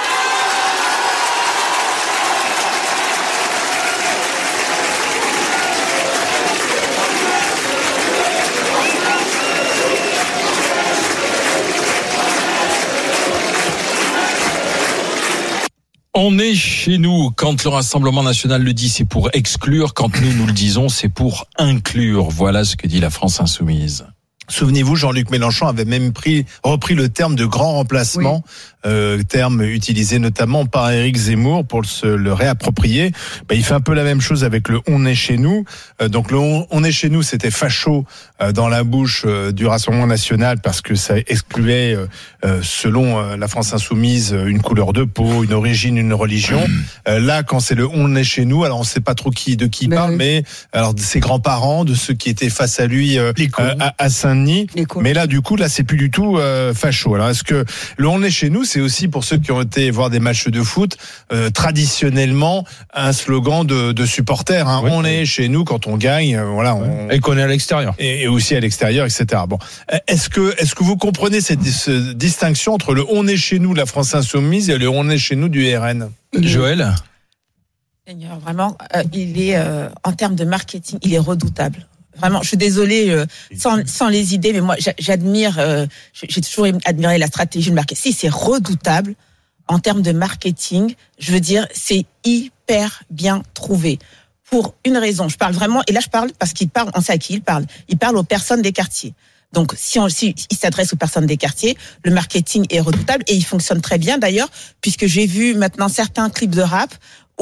On est chez nous. Quand le Rassemblement National le dit, c'est pour exclure. Quand nous le disons, c'est pour inclure. Voilà ce que dit la France Insoumise. Souvenez-vous, Jean-Luc Mélenchon avait même repris le terme de grand remplacement, terme utilisé notamment par Éric Zemmour pour le réapproprier. Il fait un peu la même chose avec le « on est chez nous ». Donc le « on est chez nous », c'était facho dans la bouche du Rassemblement National parce que ça excluait, selon la France Insoumise, une couleur de peau, une origine, une religion. Là, quand c'est le « on est chez nous », alors on ne sait pas trop de qui il parle, mais alors de ses grands-parents, de ceux qui étaient face à lui à Saint-Denis. Mais là, du coup, c'est plus du tout facho. Alors, est-ce que le on est chez nous, c'est aussi pour ceux qui ont été voir des matchs de foot, traditionnellement un slogan de supporters. Hein. Oui, on est chez nous quand on gagne, voilà. Et qu'on est à l'extérieur. Et aussi à l'extérieur, etc. Bon, est-ce que vous comprenez cette distinction entre le on est chez nous, la France Insoumise, et le on est chez nous du RN? Joël? Seigneur, vraiment, il est en termes de marketing, il est redoutable. Vraiment, je suis désolée, sans les idées, mais moi, j'admire, j'ai toujours admiré la stratégie de marketing. Si, c'est redoutable en termes de marketing. Je veux dire, c'est hyper bien trouvé. Pour une raison, je parle vraiment, et là je parle parce qu'il parle, on sait à qui il parle. Il parle aux personnes des quartiers. Donc, si il s'adresse aux personnes des quartiers, le marketing est redoutable et il fonctionne très bien d'ailleurs, puisque j'ai vu maintenant certains clips de rap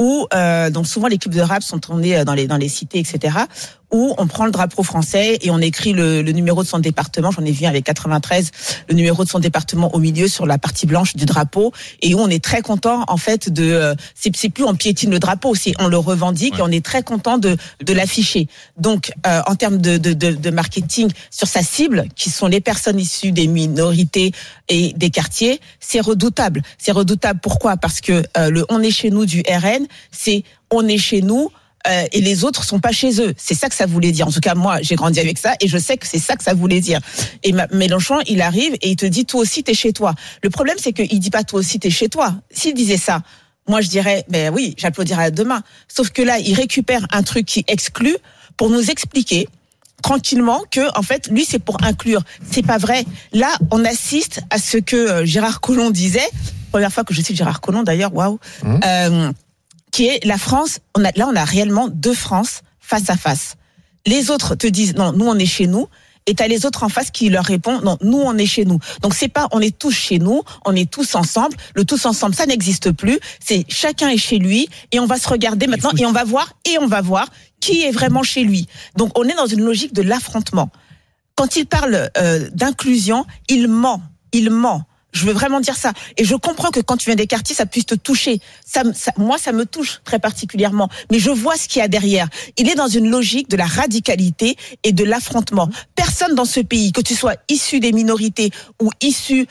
où donc souvent les clips de rap sont tournés dans les cités, etc., où on prend le drapeau français et on écrit le numéro de son département. J'en ai vu avec 93, le numéro de son département au milieu sur la partie blanche du drapeau, et où on est très content en fait c'est plus on piétine le drapeau, c'est on le revendique, et on est très content de l'afficher. Donc en termes de marketing sur sa cible, qui sont les personnes issues des minorités et des quartiers, c'est redoutable. C'est redoutable. Pourquoi ? Parce que le on est chez nous du RN, c'est on est chez nous. Et les autres sont pas chez eux. C'est ça que ça voulait dire. En tout cas, moi, j'ai grandi avec ça et je sais que c'est ça que ça voulait dire. Et Mélenchon, il arrive et il te dit, toi aussi, t'es chez toi. Le problème, c'est qu'il dit pas, toi aussi, t'es chez toi. S'il disait ça, moi, je dirais, ben oui, j'applaudirais demain. Sauf que là, il récupère un truc qui exclut pour nous expliquer tranquillement que, en fait, lui, c'est pour inclure. C'est pas vrai. Là, on assiste à ce que Gérard Collomb disait. Première fois que je cite Gérard Collomb, d'ailleurs, waouh. Qui est la France, on a réellement deux France face à face. Les autres te disent, non, nous on est chez nous, et t'as les autres en face qui leur répondent, non, nous on est chez nous. Donc c'est pas, on est tous chez nous, on est tous ensemble, le tous ensemble, ça n'existe plus, c'est chacun est chez lui, et on va se regarder maintenant, et on va voir qui est vraiment chez lui. Donc on est dans une logique de l'affrontement. Quand il parle d'inclusion, il ment. Je veux vraiment dire ça. Et je comprends que quand tu viens des quartiers, ça puisse te toucher. Moi, ça me touche très particulièrement. Mais je vois ce qu'il y a derrière. Il est dans une logique de la radicalité et de l'affrontement. Personne dans ce pays, que tu sois issu des minorités ou issu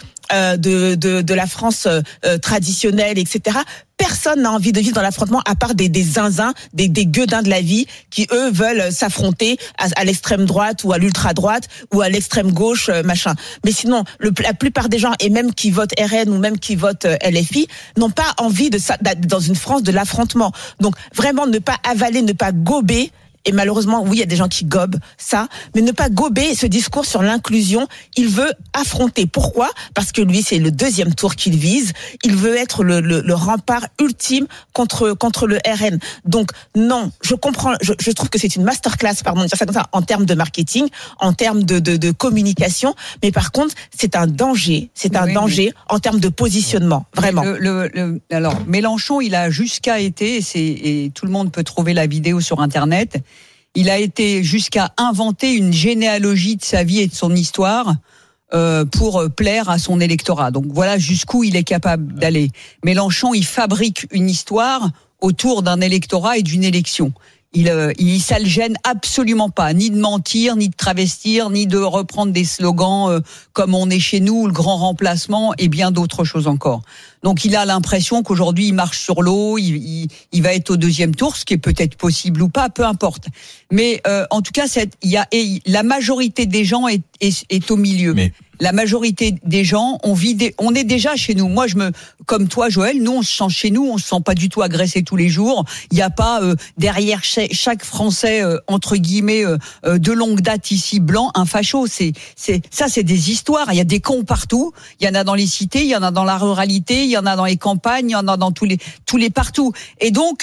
de la France traditionnelle, etc., personne n'a envie de vivre dans l'affrontement à part des zinzins, des gueudins de la vie qui, eux, veulent s'affronter à l'extrême droite ou à l'ultra-droite ou à l'extrême gauche, machin. Mais sinon, la plupart des gens, et même qui votent RN ou même qui votent LFI, n'ont pas envie d'être dans une France de l'affrontement. Donc, vraiment, ne pas avaler, ne pas gober. Et malheureusement, oui, il y a des gens qui gobent ça, mais ne pas gober ce discours sur l'inclusion. Il veut affronter. Pourquoi ? Parce que lui, c'est le deuxième tour qu'il vise. Il veut être le rempart ultime contre le RN. Donc, non, je comprends, je trouve que c'est une masterclass, pardon de dire ça comme ça, en termes de marketing, en termes de communication, mais par contre, c'est un danger. C'est un danger en termes de positionnement, vraiment. Alors, Mélenchon, il a jusqu'à été, et tout le monde peut trouver la vidéo sur Internet, il a été jusqu'à inventer une généalogie de sa vie et de son histoire pour plaire à son électorat. Donc voilà jusqu'où il est capable d'aller. Mélenchon, il fabrique une histoire autour d'un électorat et d'une élection. Ça le gêne absolument pas, ni de mentir, ni de travestir, ni de reprendre des slogans comme on est chez nous, le grand remplacement et bien d'autres choses encore. Donc il a l'impression qu'aujourd'hui il marche sur l'eau, il va être au deuxième tour, ce qui est peut-être possible ou pas, peu importe. Mais en tout cas, la majorité des gens est au milieu. Mais la majorité des gens, on est déjà chez nous. Moi, comme toi, Joël, nous, on se sent chez nous, on se sent pas du tout agressé tous les jours. Il n'y a pas derrière chaque Français entre guillemets de longue date ici blanc un facho. C'est des histoires. Il y a des cons partout. Il y en a dans les cités, il y en a dans la ruralité, il y en a dans les campagnes, il y en a dans tous les partout. Et donc,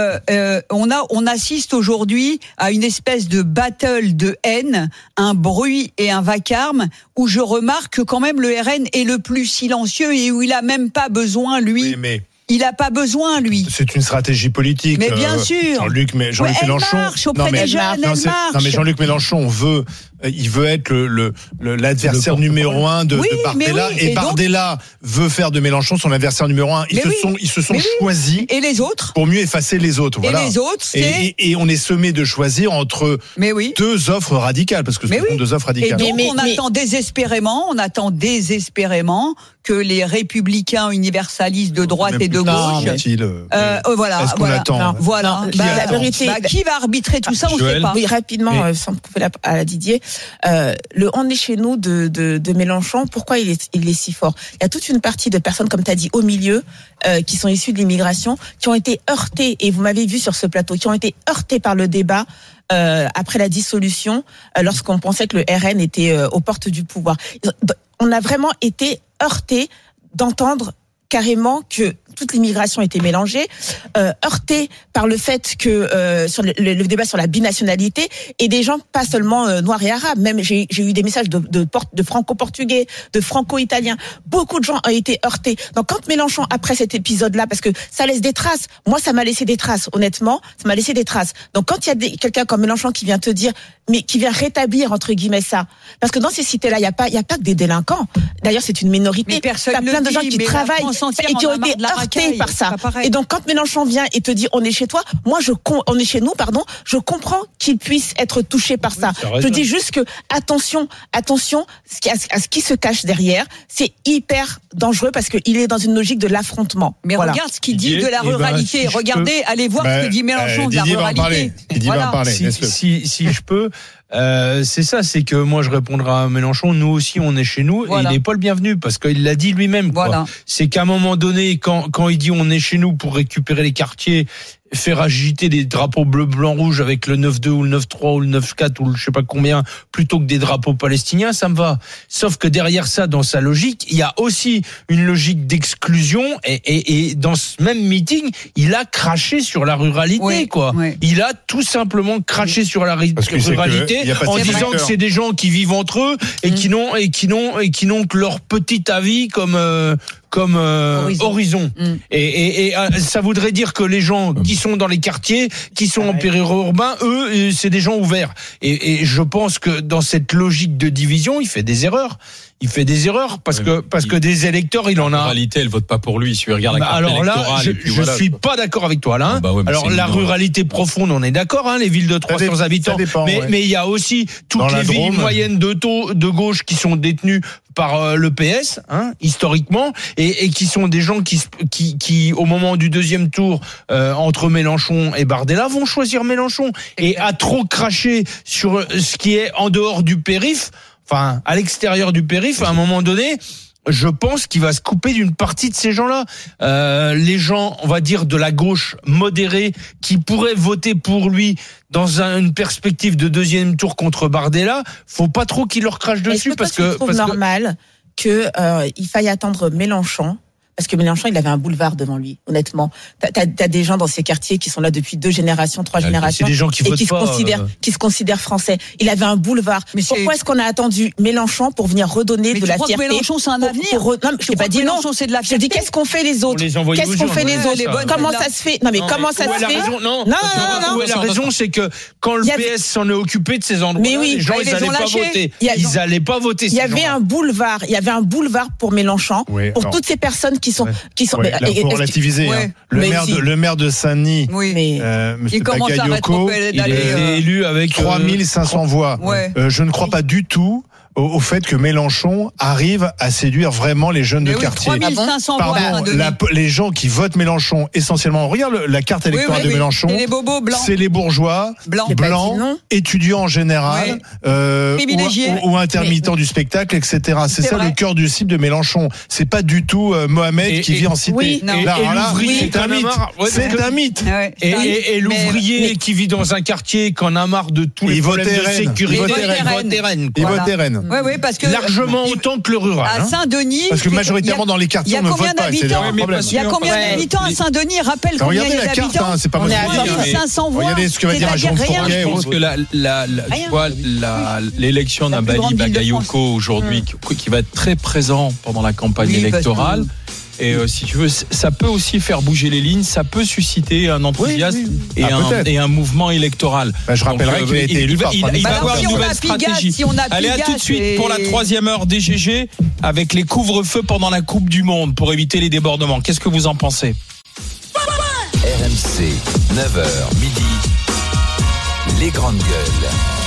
on assiste aujourd'hui à une espèce de battle de haine, un bruit et un vacarme où je remarque que quand même le RN est le plus silencieux et où il a même pas besoin, lui. Oui, il a pas besoin, lui. C'est une stratégie politique. Mais bien sûr. Jean-Luc Mélenchon. Marche auprès des jeunes, elle marche. Non, mais Jean-Luc Mélenchon il veut être l'adversaire numéro 1 de Bardella. Oui, et Bardella veut faire de Mélenchon son adversaire numéro 1. Ils se sont choisis. Et les autres? Pour mieux effacer les autres. Voilà. Et les autres, et on est sommé de choisir entre deux offres radicales. Parce que ce sont deux offres radicales. Et donc, on attend désespérément que les républicains universalistes de droite et de gauche. Voilà. Est-ce qu'on attend? Voilà. La vérité. Qui va arbitrer tout ça? On ne sait pas. Oui, rapidement, sans me couper à Didier. Le on est chez nous de Mélenchon, pourquoi il est si fort? Il y a toute une partie de personnes, comme tu as dit, au milieu, qui sont issues de l'immigration, qui ont été heurtées, et vous m'avez vu sur ce plateau, qui ont été heurtées par le débat après la dissolution, lorsqu'on pensait que le RN était aux portes du pouvoir. On a vraiment été heurtés d'entendre carrément que toute l'immigration était mélangée, heurté par le fait que sur le débat sur la binationalité, et des gens pas seulement noirs et arabes, même j'ai eu des messages de franco-portugais, de franco-italiens. Beaucoup de gens ont été heurtés. Donc quand Mélenchon, après cet épisode-là, parce que ça laisse des traces, moi ça m'a laissé des traces, honnêtement, ça m'a laissé des traces. Donc quand il y a quelqu'un comme Mélenchon qui vient te dire, mais qui vient rétablir entre guillemets ça, parce que dans ces cités-là, il y a pas que des délinquants. D'ailleurs, c'est une minorité. Il y a plein de gens qui travaillent et qui ont été heurtés par ça. Et donc quand Mélenchon vient et te dit on est chez toi, on est chez nous, pardon, je comprends qu'il puisse être touché par ça. Je dis juste que attention à ce qui se cache derrière, c'est hyper dangereux parce qu'il est dans une logique de l'affrontement. Mais voilà. Regarde ce qu'il dit de la ruralité. Regardez, allez voir ce que dit Mélenchon de la ruralité. Didier va en parler. Si je peux. C'est ça, c'est que moi je répondrai à Mélenchon, nous aussi on est chez nous, et il n'est pas le bienvenu parce qu'il l'a dit lui-même. Voilà. C'est qu'à un moment donné, quand il dit on est chez nous pour récupérer les quartiers, faire agiter des drapeaux bleu, blanc, rouge avec le 9-2 ou le 9-3 ou le 9-4 ou le je sais pas combien, plutôt que des drapeaux palestiniens, ça me va. Sauf que derrière ça, dans sa logique, il y a aussi une logique d'exclusion et dans ce même meeting, il a craché sur la ruralité, quoi. Oui. Il a tout simplement craché sur la ruralité en disant que c'est des gens qui vivent entre eux et qui n'ont que leur petit avis comme horizon. Et ça voudrait dire que les gens qui sont dans les quartiers, qui sont en périurbain, eux, c'est des gens ouverts. Et je pense que dans cette logique de division, il fait des erreurs. Parce que des électeurs, il en a. En réalité, elle vote pas pour lui. Si tu regardes la carte alors là, électorale, je suis pas d'accord avec toi, là. Alors la ruralité profonde, on est d'accord, hein, les villes de 300 habitants. Mais il y a aussi toutes les villes moyennes de gauche qui sont détenues par le PS, hein, historiquement, et qui sont des gens qui au moment du deuxième tour entre Mélenchon et Bardella vont choisir Mélenchon. Et à trop cracher sur ce qui est en dehors du périph', enfin à l'extérieur du périph', à un moment donné, je pense qu'il va se couper d'une partie de ces gens-là. Les gens, on va dire, de la gauche modérée, qui pourraient voter pour lui dans une perspective de deuxième tour contre Bardella, faut pas trop qu'il leur crache dessus. Parce que tu trouves normal que il faille attendre Mélenchon. Parce que Mélenchon, il avait un boulevard devant lui, honnêtement. T'as des gens dans ces quartiers qui sont là depuis 2 générations, 3 générations. C'est des gens qui votent pas, qui se considèrent français. Il avait un boulevard. Mais pourquoi est-ce qu'on a attendu Mélenchon pour venir redonner de la fierté? Mais Mélenchon, c'est un avenir. Non, je t'ai pas dit non. C'est de la fierté. Je dis, qu'est-ce qu'on fait les autres? Qu'est-ce qu'on fait les autres? Comment ça se fait? Non, mais comment ça se fait? Non. La raison, c'est que quand le PS s'en est occupé de ces endroits, les gens, ils allaient pas voter. Ils allaient pas voter. Il y avait un boulevard. Il y avait un boulevard pour Mélenchon, pour toutes ces personnes qui sont. Là, faut relativiser. Le maire de Saint-Denis, M. Bakayoko, il est élu avec 3500 voix. Je ne crois pas du tout au fait que Mélenchon arrive à séduire vraiment les jeunes de quartier. 3500 Pardon, les gens qui votent Mélenchon essentiellement. Regarde la carte électorale de Mélenchon. Les bobos blancs. C'est les bourgeois blancs, étudiants en général, ou intermittents du spectacle, etc. C'est ça le cœur du cible de Mélenchon. C'est pas du tout Mohamed qui vit en cité. C'est un mythe. C'est un mythe. Et l'ouvrier qui vit dans un quartier qui en a marre de tous les problèmes de sécurité, il vote RN. Oui, parce que largement autant que le rural. À Saint-Denis, parce que majoritairement dans les quartiers on ne vote pas. Il y a combien d'habitants à Saint-Denis? Rappelle combien il y a d'habitants. Regardez la carte, c'est pas mal. 500 voix. Regardez ce que va dire Jean Fourquet. Je pense que l'élection d'Abali Bagayoko aujourd'hui, qui va être très présent pendant la campagne électorale. Et si tu veux, ça peut aussi faire bouger les lignes, ça peut susciter un enthousiasme et un mouvement électoral. Je rappellerai qu'il a été élu par il va avoir une nouvelle stratégie. Allez, à tout de suite pour la 3e heure des GG avec les couvre-feux pendant la Coupe du Monde pour éviter les débordements. Qu'est-ce que vous en pensez? RMC, 9h midi, les grandes gueules.